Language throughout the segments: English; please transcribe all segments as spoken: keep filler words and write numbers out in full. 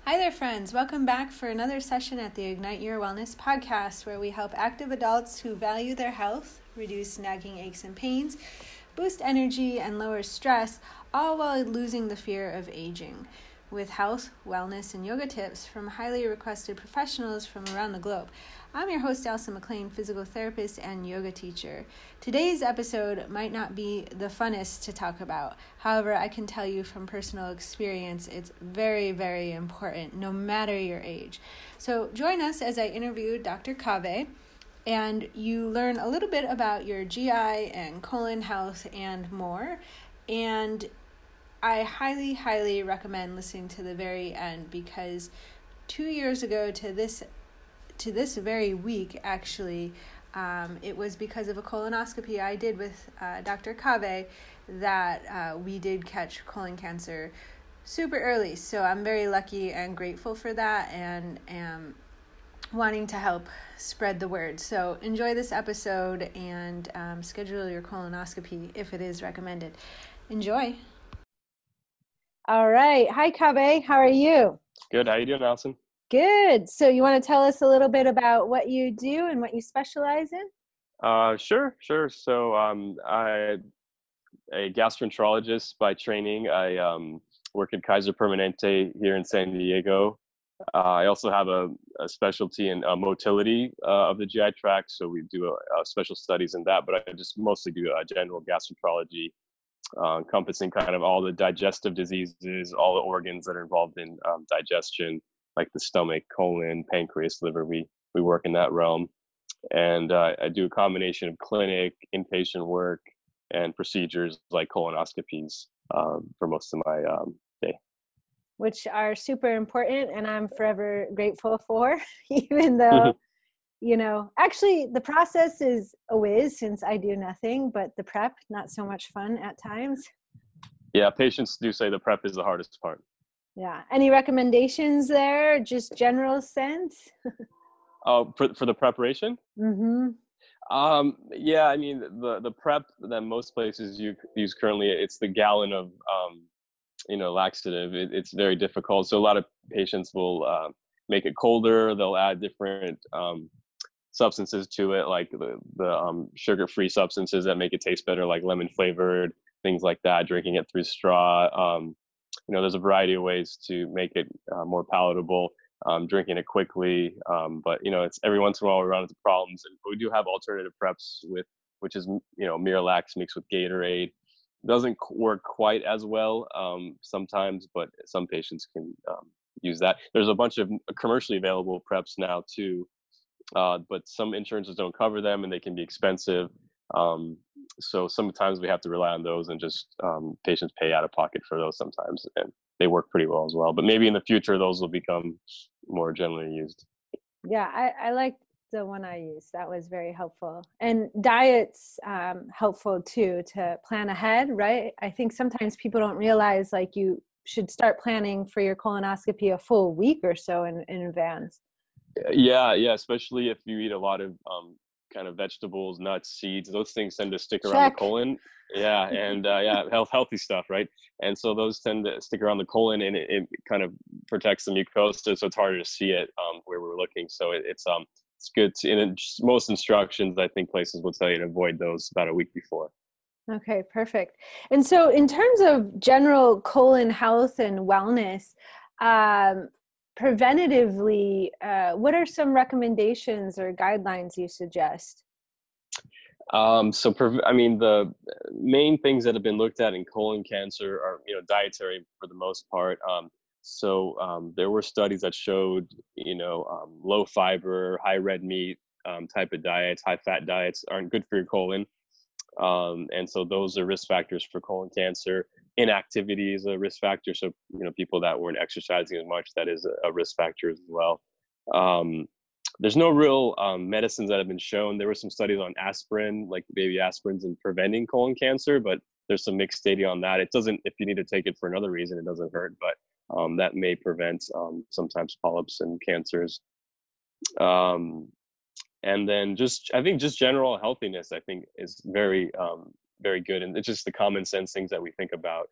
Hi there, friends. Welcome back for another session at the Ignite Your Wellness podcast, where we help active adults who value their health reduce nagging aches and pains, boost energy, and lower stress, all while losing the fear of aging, with health, wellness, and yoga tips from highly requested professionals from around the globe. I'm your host, Elsa McLean, physical therapist and yoga teacher. Today's episode might not be the funnest to talk about. However, I can tell you from personal experience, it's very, very important, no matter your age. So join us as I interview Doctor Kaveh, and you learn a little bit about your G I and colon health and more. And I highly, highly recommend listening to the very end, because two years ago to this to this very week, actually, um, it was because of a colonoscopy I did with uh, Doctor Kaveh that uh, we did catch colon cancer super early. So I'm very lucky and grateful for that, and am wanting to help spread the word. So enjoy this episode and um, schedule your colonoscopy if it is recommended. Enjoy. All right. Hi, Kaveh. How are you? Good. How you doing, Allison? Good. So you want to tell us a little bit about what you do and what you specialize in? Uh, sure, sure. So um, I'm a gastroenterologist by training. I um, work at Kaiser Permanente here in San Diego. Uh, I also have a, a specialty in uh, motility uh, of the G I tract, so we do uh, special studies in that. But I just mostly do uh, general gastroenterology, uh, encompassing kind of all the digestive diseases, all the organs that are involved in um, digestion, like the stomach, colon, pancreas, liver. We we work in that realm, and uh, I do a combination of clinic, inpatient work, and procedures like colonoscopies um, for most of my um, day. Which are super important, and I'm forever grateful for, even though, you know, actually the process is a whiz since I do nothing, but the prep, not so much fun at times. Yeah, patients do say the prep is the hardest part. Yeah. Any recommendations there? Just general sense? Oh, for for the preparation? Mm-hmm. Um, yeah, I mean the the prep that most places you use currently, it's the gallon of um, you know laxative. It, it's very difficult. So a lot of patients will uh, make it colder. They'll add different um, substances to it, like the the um, sugar-free substances that make it taste better, like lemon flavored, things like that. Drinking it through straw. Um, you know, there's a variety of ways to make it uh, more palatable. Um, drinking it quickly, um, but you know, it's every once in a while we run into problems, and we do have alternative preps with, which is you know, Miralax mixed with Gatorade. Doesn't work quite as well um, sometimes, but some patients can um, use that. There's a bunch of commercially available preps now too, uh, but some insurances don't cover them, and they can be expensive. Um, so sometimes we have to rely on those, and just um, patients pay out of pocket for those sometimes, and they work pretty well as well. But maybe in the future, those will become more generally used. Yeah, I, I like the one I used. That was very helpful. And diet's um, helpful too, to plan ahead, right? I think sometimes people don't realize, like, you should start planning for your colonoscopy a full week or so in, in advance. Yeah, yeah, especially if you eat a lot of um, kind of vegetables, nuts, seeds. Those things tend to stick around the Check. colon. Yeah, and uh, yeah, health, healthy stuff, right? And so those tend to stick around the colon, and it, it kind of protects the mucosa, so it's harder to see it um, where we're looking. So it, it's um it's good to, in most instructions, I think places will tell you to avoid those about a week before. Okay, perfect. And so in terms of general colon health and wellness, um, preventatively, uh, what are some recommendations or guidelines you suggest? Um, so, I mean, the main things that have been looked at in colon cancer are, you know, dietary for the most part. Um, so um, there were studies that showed, you know, um, low fiber, high red meat um, type of diets, high fat diets aren't good for your colon. Um, and so those are risk factors for colon cancer. Inactivity is a risk factor. So, you know, people that weren't exercising as much, that is a risk factor as well. Um, there's no real um, medicines that have been shown. There were some studies on aspirin, like baby aspirins, in preventing colon cancer, but there's some mixed data on that. It doesn't, if you need to take it for another reason, it doesn't hurt, but um, that may prevent um, sometimes polyps and cancers. Um, and then just, I think just general healthiness, I think is very, um, very good. And it's just the common sense things that we think about.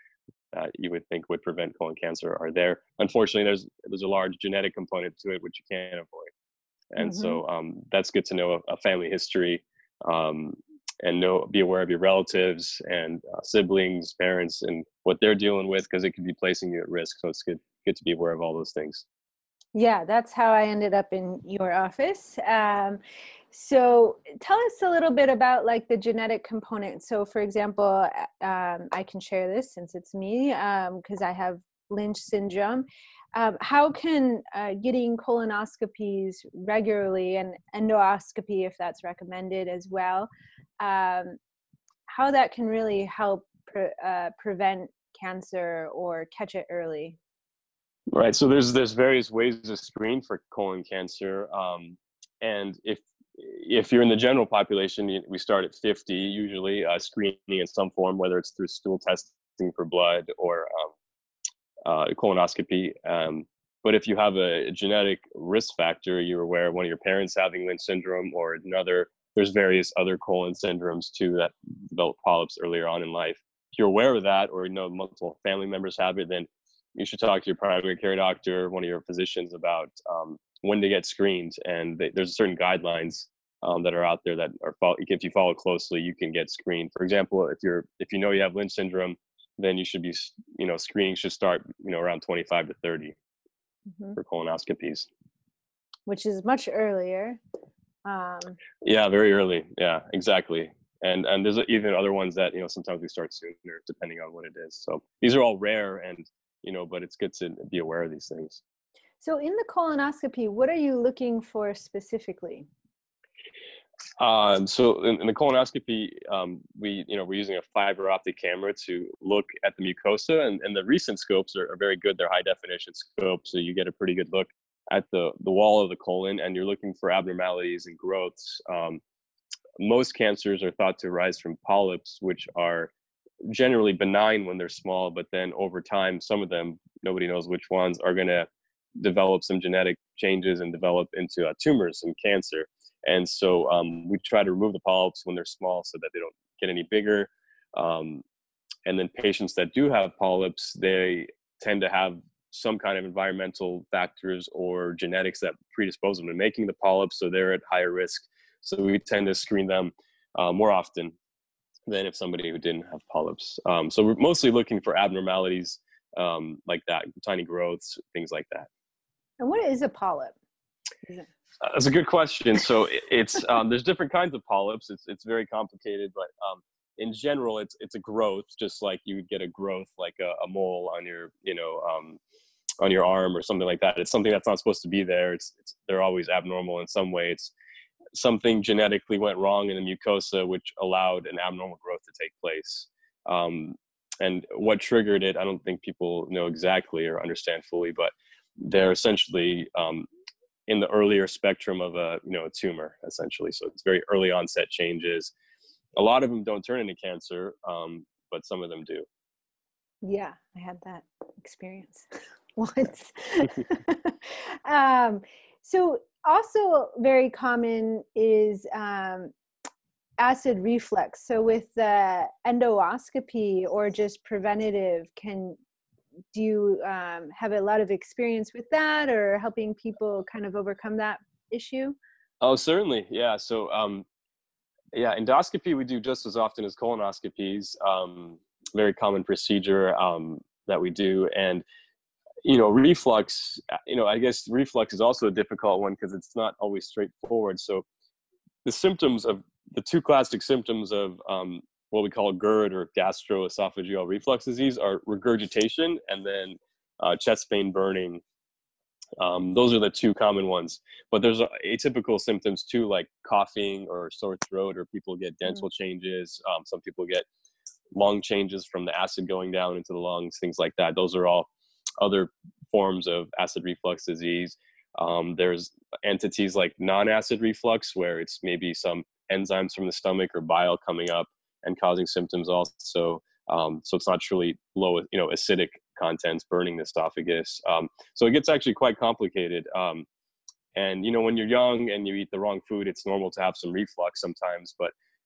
that you would think would prevent colon cancer are there. Unfortunately, there's there's a large genetic component to it which you can't avoid, and Mm-hmm. so um, that's good to know a, a family history, um, and know be aware of your relatives and uh, siblings, parents, and what they're dealing with because it could be placing you at risk. So it's good good to be aware of all those things. Yeah, that's how I ended up in your office. Um, so tell us a little bit about like the genetic component. So for example, um, I can share this since it's me, because I have Lynch syndrome. Um, how can uh, getting colonoscopies regularly and endoscopy, if that's recommended as well, um, how that can really help pre- uh, prevent cancer or catch it early? Right. So there's there's various ways to screen for colon cancer, um, and if if you're in the general population, you- we start at fifty usually, uh, screening in some form, whether it's through stool testing for blood or um, uh, colonoscopy. Um, but if you have a, a genetic risk factor, you're aware of one of your parents having Lynch syndrome or another. There's various other colon syndromes too that develop polyps earlier on in life. If you're aware of that, or you know multiple family members have it, then you should talk to your primary care doctor, one of your physicians, about um, when to get screened. And they, there's certain guidelines um, that are out there that are if you follow closely, you can get screened. For example, if you're if you know you have Lynch syndrome, then you should be, you know, screening should start, you know, around twenty-five to thirty Mm-hmm. for colonoscopies. Which is much earlier. Um, Yeah, very early. Yeah, exactly. And and there's even other ones that, you know, sometimes we start sooner depending on what it is. So these are all rare, and you know, but it's good to be aware of these things. so in the colonoscopy, what are you looking for specifically? Um, so in, in the colonoscopy, um, we, you know, we're using a fiber optic camera to look at the mucosa, and, and the recent scopes are, are very good. They're high definition scopes, so you get a pretty good look at the, the wall of the colon, and you're looking for abnormalities and growths. Um, most cancers are thought to arise from polyps, which are generally benign when they're small, but then over time, some of them, nobody knows which ones, are going to develop some genetic changes and develop into uh, tumors and cancer. And so um, we try to remove the polyps when they're small so that they don't get any bigger. Um, and then patients that do have polyps, they tend to have some kind of environmental factors or genetics that predispose them to making the polyps, so they're at higher risk. So we tend to screen them uh, more often than if somebody who didn't have polyps. Um, so we're mostly looking for abnormalities um, like that, tiny growths, things like that. And what is a polyp? Is it- Uh, that's a good question. So it's um, there's different kinds of polyps. It's it's very complicated, but um, in general, it's it's a growth, just like you would get a growth like a, a mole on your you know um, on your arm or something like that. It's something that's not supposed to be there. It's, it's they're always abnormal in some way. It's something genetically went wrong in the mucosa, which allowed an abnormal growth to take place. Um, and what triggered it, I don't think people know exactly or understand fully, but they're essentially um, in the earlier spectrum of a you know a tumor, essentially. So it's very early onset changes. A lot of them don't turn into cancer, um, but some of them do. Yeah, I had that experience once. um, so also very common is um, acid reflux. So with the endoscopy or just preventative, can do you um, have a lot of experience with that or helping people kind of overcome that issue? Oh, certainly, yeah. So um, yeah, endoscopy we do just as often as colonoscopies. Um, very common procedure um, that we do, and you know, reflux. You know, I guess reflux is also a difficult one because it's not always straightforward. So the symptoms of the two classic symptoms of um, what we call GERD or gastroesophageal reflux disease are regurgitation and then uh, chest pain, burning. Um, those are the two common ones, but there's atypical symptoms too, like coughing or sore throat, or people get Mm. dental changes. Um, some people get lung changes from the acid going down into the lungs, things like that. Those are all other forms of acid reflux disease. Um, there's entities like non-acid reflux, where it's maybe some enzymes from the stomach or bile coming up and causing symptoms also. Um, so it's not truly low, you know, acidic contents burning the esophagus. Um, so it gets actually quite complicated. Um, and, you know, when you're young and you eat the wrong food, it's normal to have some reflux sometimes. But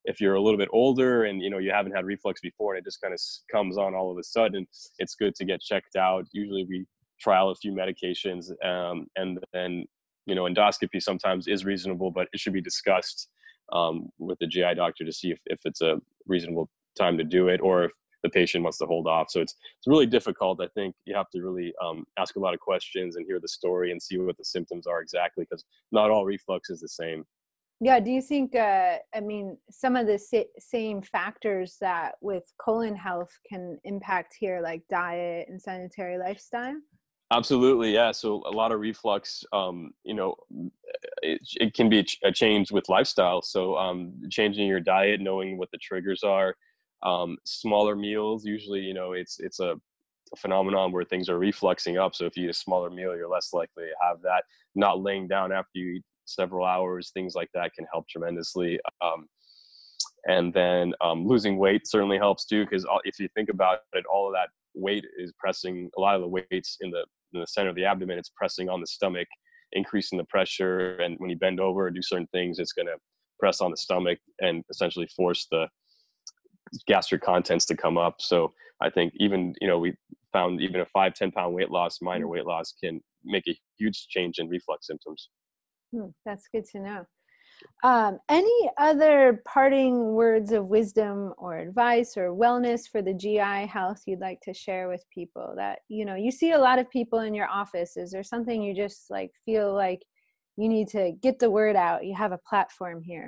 if you're a little bit older and, you know, you haven't had reflux before and it just kind of comes on all of a sudden, it's good to get checked out. Usually we trial a few medications, um, and then, you know, endoscopy sometimes is reasonable, but it should be discussed um, with the G I doctor to see if, if it's a reasonable time to do it, or if the patient wants to hold off. So it's it's really difficult. I think you have to really um, ask a lot of questions and hear the story and see what the symptoms are exactly, because not all reflux is the same. Yeah. Do you think, uh, I mean, some of the sa- same factors that with colon health can impact here, like diet and sedentary lifestyle? Absolutely, yeah. So a lot of reflux, um, you know, it, it can be a, ch- a change with lifestyle. So um, changing your diet, knowing what the triggers are, um, smaller meals. Usually, you know, it's it's a, a phenomenon where things are refluxing up. So if you eat a smaller meal, you're less likely to have that. Not laying down after you eat several hours, things like that can help tremendously. Um, and then um, losing weight certainly helps too, because if you think about it, all of that weight is pressing, a lot of the weights in the in the center of the abdomen, it's pressing on the stomach, increasing the pressure. And when you bend over or do certain things, it's going to press on the stomach and essentially force the gastric contents to come up. So I think even, you know, we found even a five, ten pound weight loss, minor weight loss, can make a huge change in reflux symptoms. Hmm, that's good to know. Um, any other parting words of wisdom or advice or wellness for the G I health you'd like to share with people? That, you know, you see a lot of people in your office. Is there something you just like feel like you need to get the word out? You have a platform here.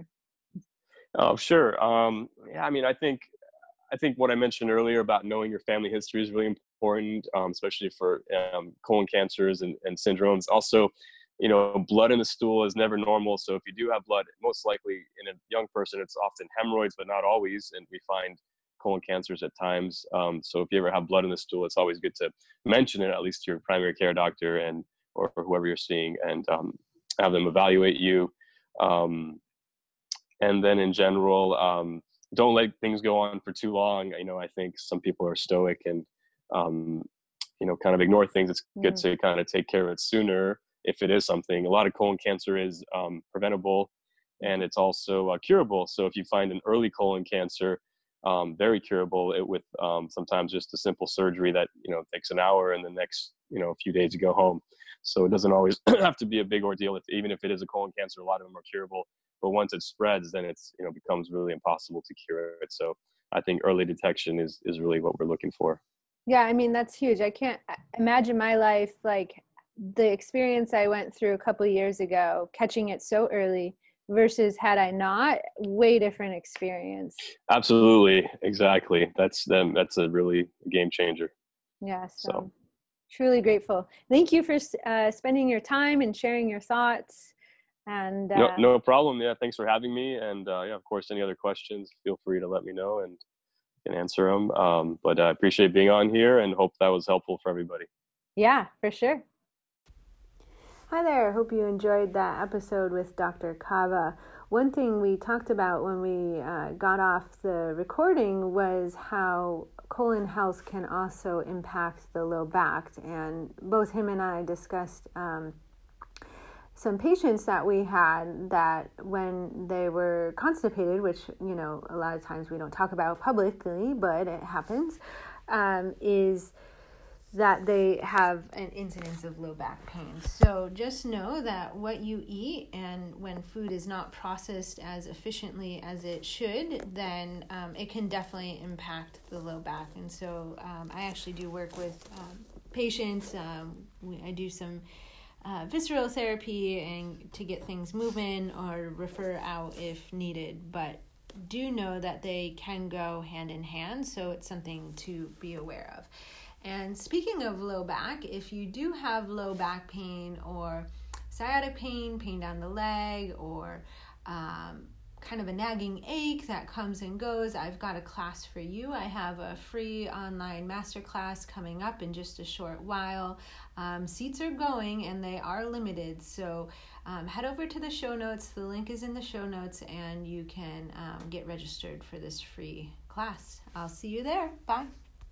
Oh, sure. Um, yeah, I mean, I think I think what I mentioned earlier about knowing your family history is really important, um, especially for um, colon cancers and, and syndromes. Also, you know, blood in the stool is never normal. So if you do have blood, most likely in a young person, it's often hemorrhoids, but not always. And we find colon cancers at times. Um, so if you ever have blood in the stool, it's always good to mention it, at least to your primary care doctor and or, or whoever you're seeing, and um, have them evaluate you. Um, and then in general, um, don't let things go on for too long. You know, I think some people are stoic and, um, you know, kind of ignore things. It's good Mm. to kind of take care of it sooner if it is something. A lot of colon cancer is um, preventable, and it's also uh, curable. So if you find an early colon cancer, um, very curable it with um, sometimes just a simple surgery that, you know, takes an hour and the next, you know, a few days to go home. So it doesn't always have to be a big ordeal. If, even if it is a colon cancer, a lot of them are curable. But once it spreads, then it's, you know, becomes really impossible to cure it. So I think early detection is is really what we're looking for. Yeah, I mean, that's huge. I can't imagine my life, like the experience I went through a couple of years ago, catching it so early versus had I not, way different experience. Absolutely, exactly. That's them. That's a really game changer. Yeah, so So truly grateful. Thank you for uh, spending your time and sharing your thoughts. And no, uh, no problem. Yeah, thanks for having me. And uh, yeah, of course, any other questions, feel free to let me know and can answer them. Um, but I appreciate being on here and hope that was helpful for everybody. yeah, for sure. Hi there. Hope you enjoyed that episode with Doctor Kava. One thing we talked about when we uh, got off the recording was how colon health can also impact the low back. And both him and I discussed um, some patients that we had that when they were constipated, which, you know, a lot of times we don't talk about publicly, but it happens, um, is that they have an incidence of low back pain. So just know that what you eat, and when food is not processed as efficiently as it should, then um, it can definitely impact the low back. And so um, I actually do work with um, patients. Um, we, I do some Uh, visceral therapy and to get things moving, or refer out if needed, but do know that they can go hand in hand, so it's something to be aware of. And speaking of low back, if you do have low back pain or sciatic pain, pain down the leg, or um, kind of a nagging ache that comes and goes, I've got a class for you. I have a free online masterclass coming up in just a short while. Um, seats are going and they are limited, so um, head over to the show notes. The link is in the show notes, and you can um, get registered for this free class. I'll see you there. Bye.